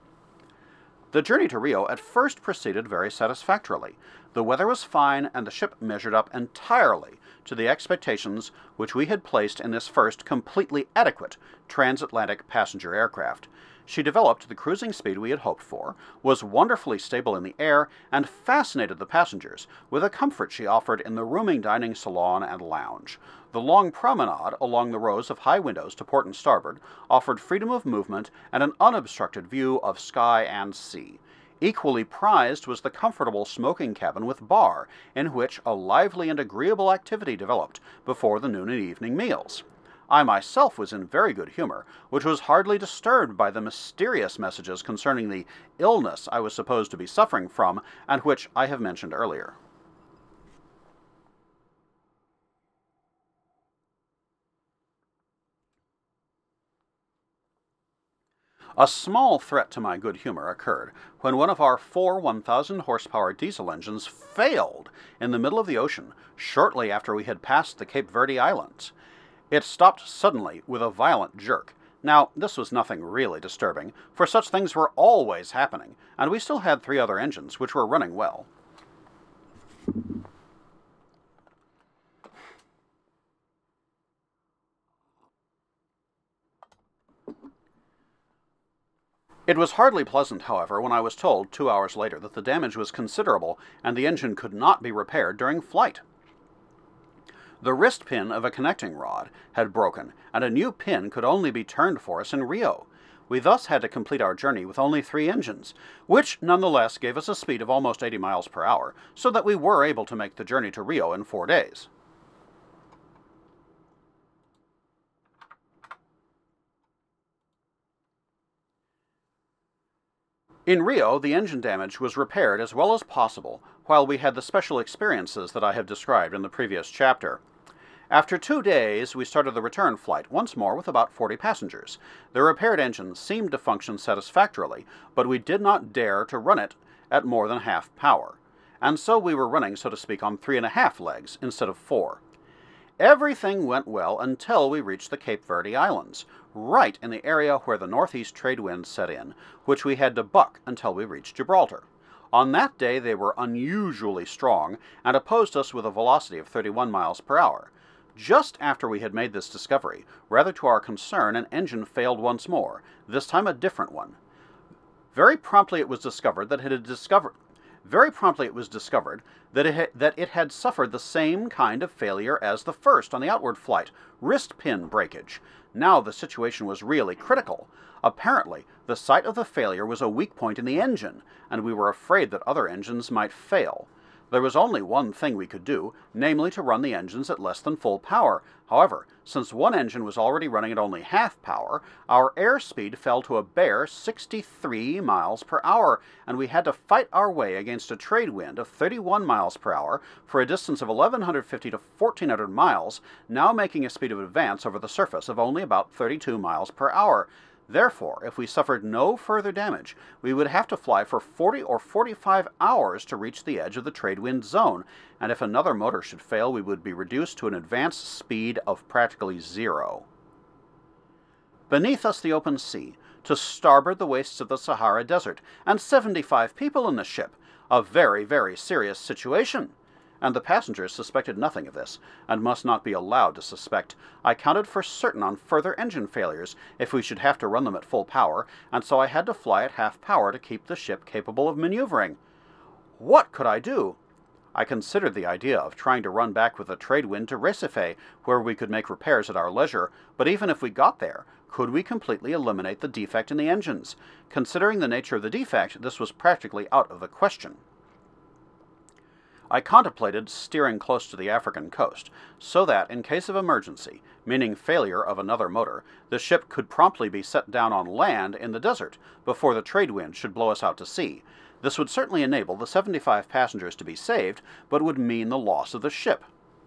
The journey to Rio at first proceeded very satisfactorily. The weather was fine, and the ship measured up entirely to the expectations which we had placed in this first completely adequate transatlantic passenger aircraft. She developed the cruising speed we had hoped for, was wonderfully stable in the air, and fascinated the passengers with the comfort she offered in the rooming dining salon and lounge. The long promenade along the rows of high windows to port and starboard offered freedom of movement and an unobstructed view of sky and sea. Equally prized was the comfortable smoking cabin with bar, in which a lively and agreeable activity developed before the noon and evening meals. I myself was in very good humor, which was hardly disturbed by the mysterious messages concerning the illness I was supposed to be suffering from, and which I have mentioned earlier. A small threat to my good humor occurred when one of our 4 1,000 horsepower diesel engines failed in the middle of the ocean shortly after we had passed the Cape Verde Islands. It stopped suddenly with a violent jerk. Now, this was nothing really disturbing, for such things were always happening, and we still had 3 other engines which were running well. It was hardly pleasant, however, when I was told 2 hours later that the damage was considerable and the engine could not be repaired during flight. The wrist pin of a connecting rod had broken, and a new pin could only be turned for us in Rio. We thus had to complete our journey with only 3 engines, which nonetheless gave us a speed of almost 80 miles per hour, so that we were able to make the journey to Rio in 4 days. In Rio, the engine damage was repaired as well as possible, while we had the special experiences that I have described in the previous chapter. After 2 days, we started the return flight once more with about 40 passengers. The repaired engine seemed to function satisfactorily, but we did not dare to run it at more than half power, and so we were running, so to speak, on 3½ legs instead of 4. Everything went well until we reached the Cape Verde Islands, right in the area where the northeast trade wind set in, which we had to buck until we reached Gibraltar. On that day they were unusually strong and opposed us with a velocity of 31 miles per hour. Just after we had made this discovery, rather to our concern, an engine failed once more, this time a different one. Very promptly it was discovered that it had suffered the same kind of failure as the first on the outward flight, wrist pin breakage. Now the situation was really critical. Apparently, the site of the failure was a weak point in the engine, and we were afraid that other engines might fail. There was only one thing we could do, namely to run the engines at less than full power. However, since one engine was already running at only half power, our airspeed fell to a bare 63 miles per hour, and we had to fight our way against a trade wind of 31 miles per hour for a distance of 1,150 to 1,400 miles, now making a speed of advance over the surface of only about 32 miles per hour. Therefore, if we suffered no further damage, we would have to fly for 40 or 45 hours to reach the edge of the trade wind zone, and if another motor should fail, we would be reduced to an advanced speed of practically 0. Beneath us the open sea, to starboard the wastes of the Sahara Desert, and 75 people in the ship. A very, very serious situation. And the passengers suspected nothing of this, and must not be allowed to suspect. I counted for certain on further engine failures if we should have to run them at full power, and so I had to fly at half power to keep the ship capable of maneuvering. What could I do? I considered the idea of trying to run back with the trade wind to Recife, where we could make repairs at our leisure, but even if we got there, could we completely eliminate the defect in the engines? Considering the nature of the defect, this was practically out of the question. I contemplated steering close to the African coast, so that, in case of emergency, meaning failure of another motor, the ship could promptly be set down on land in the desert before the trade wind should blow us out to sea. This would certainly enable the 75 passengers to be saved, but would mean the loss of the ship.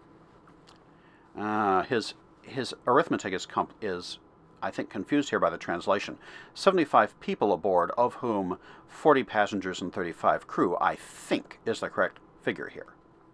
His arithmetic is, I think, confused here by the translation. 75 people aboard, of whom 40 passengers and 35 crew, I think, is the correct figure here.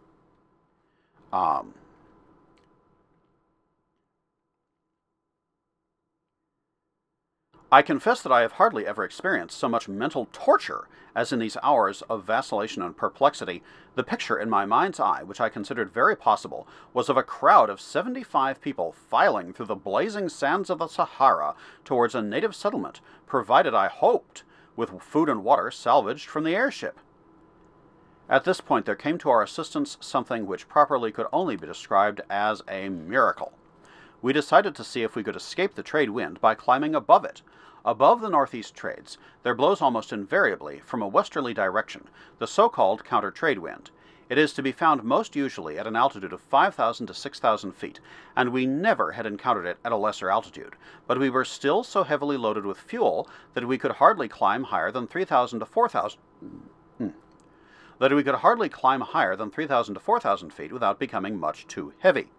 I confess that I have hardly ever experienced so much mental torture as in these hours of vacillation and perplexity. The picture in my mind's eye, which I considered very possible, was of a crowd of 75 people filing through the blazing sands of the Sahara towards a native settlement, provided, I hoped, with food and water salvaged from the airship. At this point there came to our assistance something which properly could only be described as a miracle. We decided to see if we could escape the trade wind by climbing above it. Above the northeast trades, there blows almost invariably, from a westerly direction, the so-called counter-trade wind. It is to be found most usually at an altitude of 5,000 to 6,000 feet, and we never had encountered it at a lesser altitude, but we were still so heavily loaded with fuel that we could hardly climb higher than 3,000 to 4,000 feet without becoming much too heavy.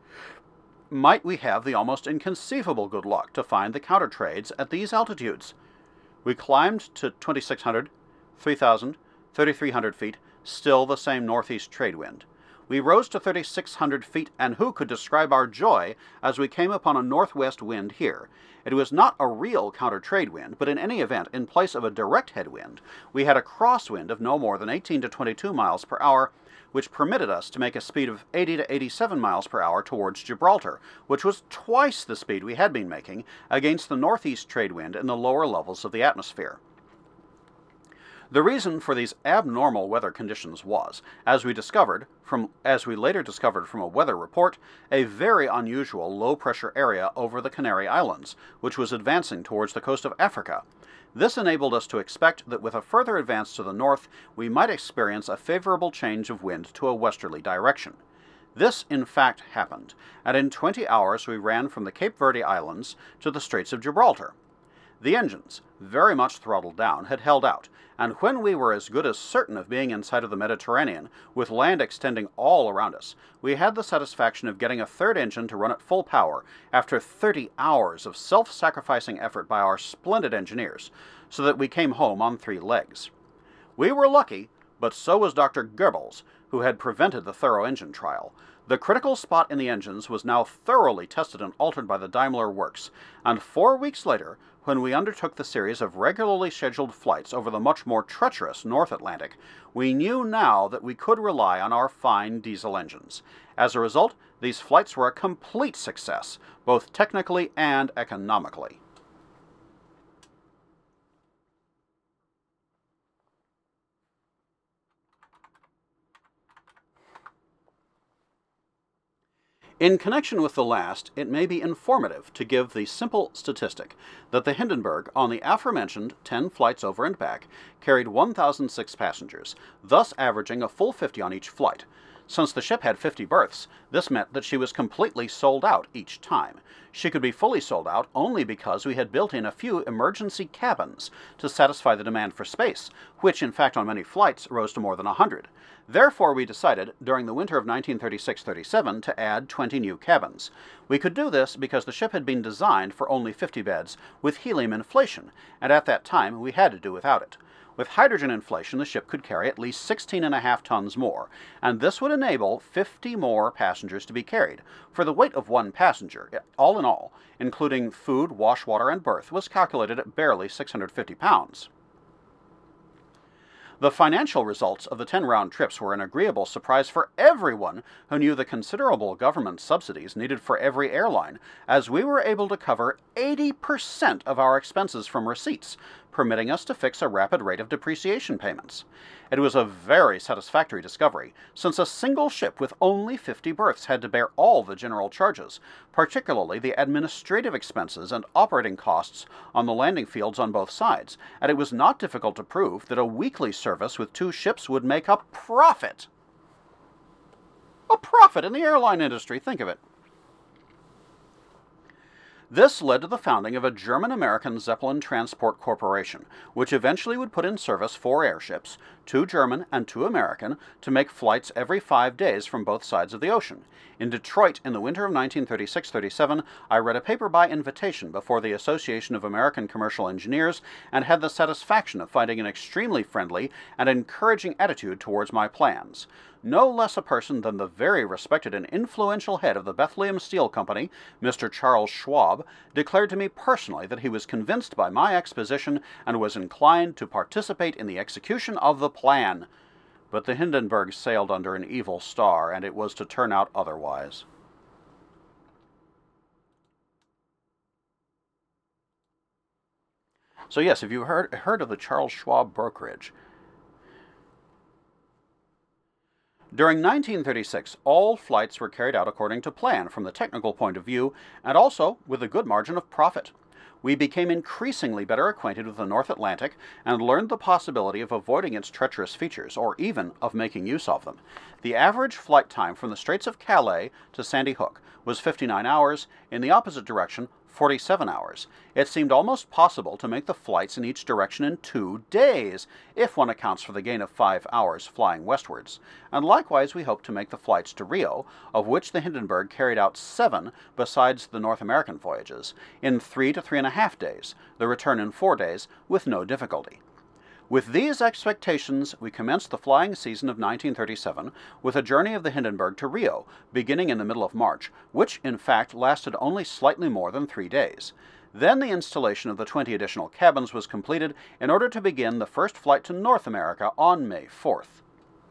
Might we have the almost inconceivable good luck to find the counter-trades at these altitudes? We climbed to 2,600, 3,000, 3,300 feet, still the same northeast trade wind. We rose to 3,600 feet, and who could describe our joy as we came upon a northwest wind here? It was not a real counter-trade wind, but in any event, in place of a direct headwind, we had a crosswind of no more than 18 to 22 miles per hour, which permitted us to make a speed of 80 to 87 miles per hour towards Gibraltar, which was twice the speed we had been making against the northeast trade wind in the lower levels of the atmosphere. The reason for these abnormal weather conditions was, as we later discovered from a weather report, a very unusual low-pressure area over the Canary Islands, which was advancing towards the coast of Africa. This enabled us to expect that with a further advance to the north, we might experience a favorable change of wind to a westerly direction. This, in fact, happened, and in 20 hours we ran from the Cape Verde Islands to the Straits of Gibraltar. The engines, very much throttled down, had held out, and when we were as good as certain of being in sight of the Mediterranean, with land extending all around us, we had the satisfaction of getting a third engine to run at full power after 30 hours of self-sacrificing effort by our splendid engineers, so that we came home on 3 legs. We were lucky, but so was Dr. Goebbels, who had prevented the thorough engine trial. The critical spot in the engines was now thoroughly tested and altered by the Daimler Works, and 4 weeks later, when we undertook the series of regularly scheduled flights over the much more treacherous North Atlantic, we knew now that we could rely on our fine diesel engines. As a result, these flights were a complete success, both technically and economically. In connection with the last, it may be informative to give the simple statistic that the Hindenburg, on the aforementioned 10 flights over and back, carried 1,006 passengers, thus averaging a full 50 on each flight. Since the ship had 50 berths, this meant that she was completely sold out each time. She could be fully sold out only because we had built in a few emergency cabins to satisfy the demand for space, which in fact on many flights rose to more than 100. Therefore, we decided, during the winter of 1936-37, to add 20 new cabins. We could do this because the ship had been designed for only 50 beds with helium inflation, and at that time we had to do without it. With hydrogen inflation, the ship could carry at least 16.5 tons more, and this would enable 50 more passengers to be carried, for the weight of one passenger, all in all, including food, wash, water, and berth, was calculated at barely 650 pounds. The financial results of the 10 round trips were an agreeable surprise for everyone who knew the considerable government subsidies needed for every airline, as we were able to cover 80% of our expenses from receipts, permitting us to fix a rapid rate of depreciation payments. It was a very satisfactory discovery, since a single ship with only 50 berths had to bear all the general charges, particularly the administrative expenses and operating costs on the landing fields on both sides, and it was not difficult to prove that a weekly service with 2 ships would make a profit. A profit in the airline industry, think of it. This led to the founding of a German-American Zeppelin Transport Corporation, which eventually would put in service 4 airships, 2 German and 2 American, to make flights every 5 days from both sides of the ocean. In Detroit, in the winter of 1936-37, I read a paper by invitation before the Association of American Commercial Engineers and had the satisfaction of finding an extremely friendly and encouraging attitude towards my plans. No less a person than the very respected and influential head of the Bethlehem Steel Company, Mr. Charles Schwab, declared to me personally that he was convinced by my exposition and was inclined to participate in the execution of the plan. But the Hindenburg sailed under an evil star, and it was to turn out otherwise. So yes, if you heard of the Charles Schwab brokerage, during 1936, all flights were carried out according to plan from the technical point of view, and also with a good margin of profit. We became increasingly better acquainted with the North Atlantic and learned the possibility of avoiding its treacherous features, or even of making use of them. The average flight time from the Straits of Calais to Sandy Hook was 59 hours, in the opposite direction 47 hours. It seemed almost possible to make the flights in each direction in 2 days, if one accounts for the gain of 5 hours flying westwards. And likewise we hoped to make the flights to Rio, of which the Hindenburg carried out 7 besides the North American voyages, in 3 to 3.5 days, the return in 4 days, with no difficulty. With these expectations, we commenced the flying season of 1937 with a journey of the Hindenburg to Rio, beginning in the middle of March, which in fact lasted only slightly more than 3 days. Then the installation of the 20 additional cabins was completed in order to begin the first flight to North America on May 4th.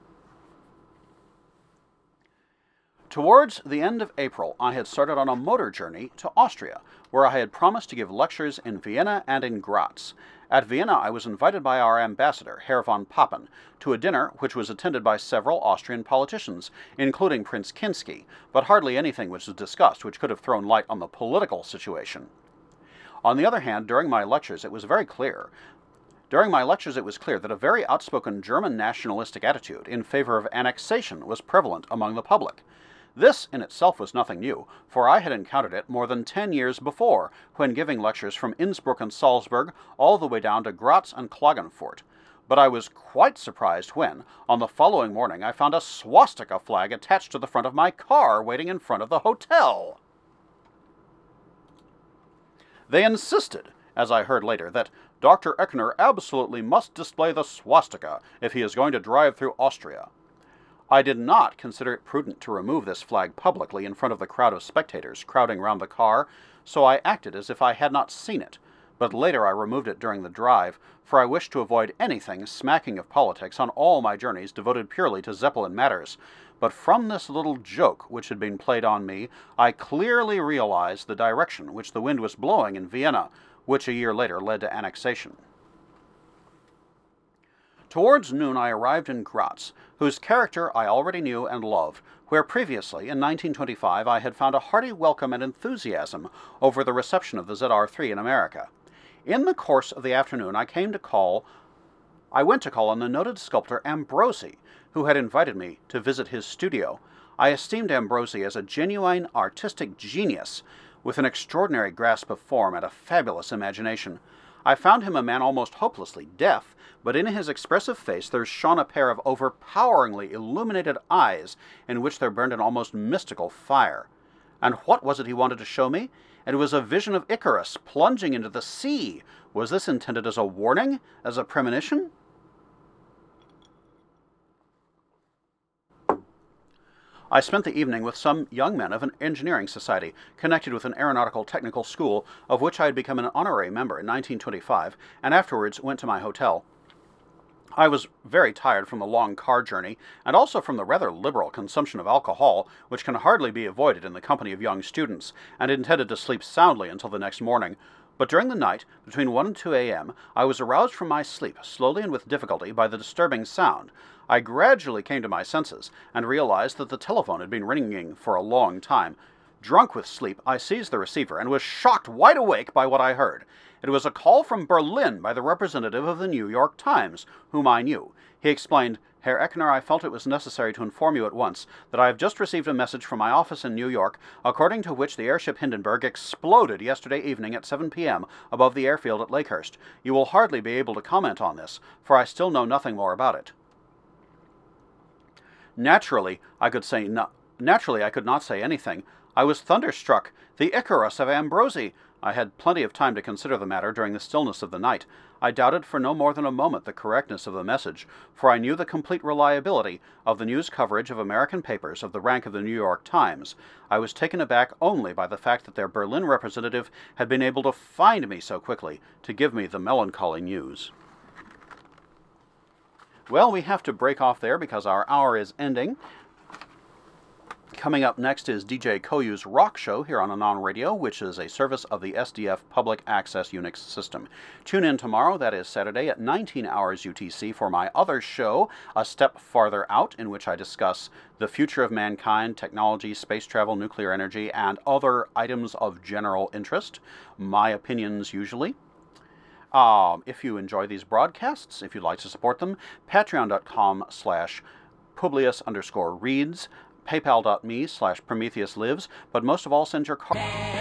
Towards the end of April, I had started on a motor journey to Austria, where I had promised to give lectures in Vienna and in Graz. At Vienna, I was invited by our ambassador, Herr von Papen, to a dinner which was attended by several Austrian politicians, including Prince Kinsky, but hardly anything was discussed which could have thrown light on the political situation. On the other hand, during my lectures it was clear that a very outspoken German nationalistic attitude in favor of annexation was prevalent among the public. This in itself was nothing new, for I had encountered it more than 10 years before, when giving lectures from Innsbruck and Salzburg all the way down to Graz and Klagenfurt. But I was quite surprised when, on the following morning, I found a swastika flag attached to the front of my car waiting in front of the hotel. They insisted, as I heard later, that Dr. Echner absolutely must display the swastika if he is going to drive through Austria. I did not consider it prudent to remove this flag publicly in front of the crowd of spectators crowding round the car, so I acted as if I had not seen it, but later I removed it during the drive, for I wished to avoid anything smacking of politics on all my journeys devoted purely to Zeppelin matters. But from this little joke which had been played on me, I clearly realized the direction which the wind was blowing in Vienna, which a year later led to annexation. Towards noon I arrived in Graz, whose character I already knew and loved, where previously, in 1925, I had found a hearty welcome and enthusiasm over the reception of the ZR-3 in America. In the course of the afternoon I went to call on the noted sculptor Ambrosi, who had invited me to visit his studio. I esteemed Ambrosi as a genuine artistic genius, with an extraordinary grasp of form and a fabulous imagination. I found him a man almost hopelessly deaf, but in his expressive face there shone a pair of overpoweringly illuminated eyes in which there burned an almost mystical fire. And what was it he wanted to show me? It was a vision of Icarus plunging into the sea. Was this intended as a warning? As a premonition? I spent the evening with some young men of an engineering society connected with an aeronautical technical school of which I had become an honorary member in 1925, and afterwards went to my hotel. I was very tired from the long car journey, and also from the rather liberal consumption of alcohol, which can hardly be avoided in the company of young students, and intended to sleep soundly until the next morning. But during the night, between 1 and 2 a.m., I was aroused from my sleep, slowly and with difficulty, by the disturbing sound. I gradually came to my senses, and realized that the telephone had been ringing for a long time. Drunk with sleep, I seized the receiver, and was shocked wide awake by what I heard. It was a call from Berlin by the representative of the New York Times, whom I knew. He explained, "Herr Echner, I felt it was necessary to inform you at once that I have just received a message from my office in New York, according to which the airship Hindenburg exploded yesterday evening at 7 p.m. above the airfield at Lakehurst. You will hardly be able to comment on this, for I still know nothing more about it." Naturally, I could not say anything. I was thunderstruck. The Icarus of Ambrosi! I had plenty of time to consider the matter during the stillness of the night. I doubted for no more than a moment the correctness of the message, for I knew the complete reliability of the news coverage of American papers of the rank of the New York Times. I was taken aback only by the fact that their Berlin representative had been able to find me so quickly to give me the melancholy news. Well, we have to break off there because our hour is ending. Coming up next is DJ Koyu's Rock Show here on Anon Radio, which is a service of the SDF Public Access Unix system. Tune in tomorrow, that is Saturday, at 19 hours UTC for my other show, A Step Farther Out, in which I discuss the future of mankind, technology, space travel, nuclear energy, and other items of general interest. My opinions, usually. If you enjoy these broadcasts, if you'd like to support them, patreon.com/Publius_reads, paypal.me/PrometheusLives, but most of all, send your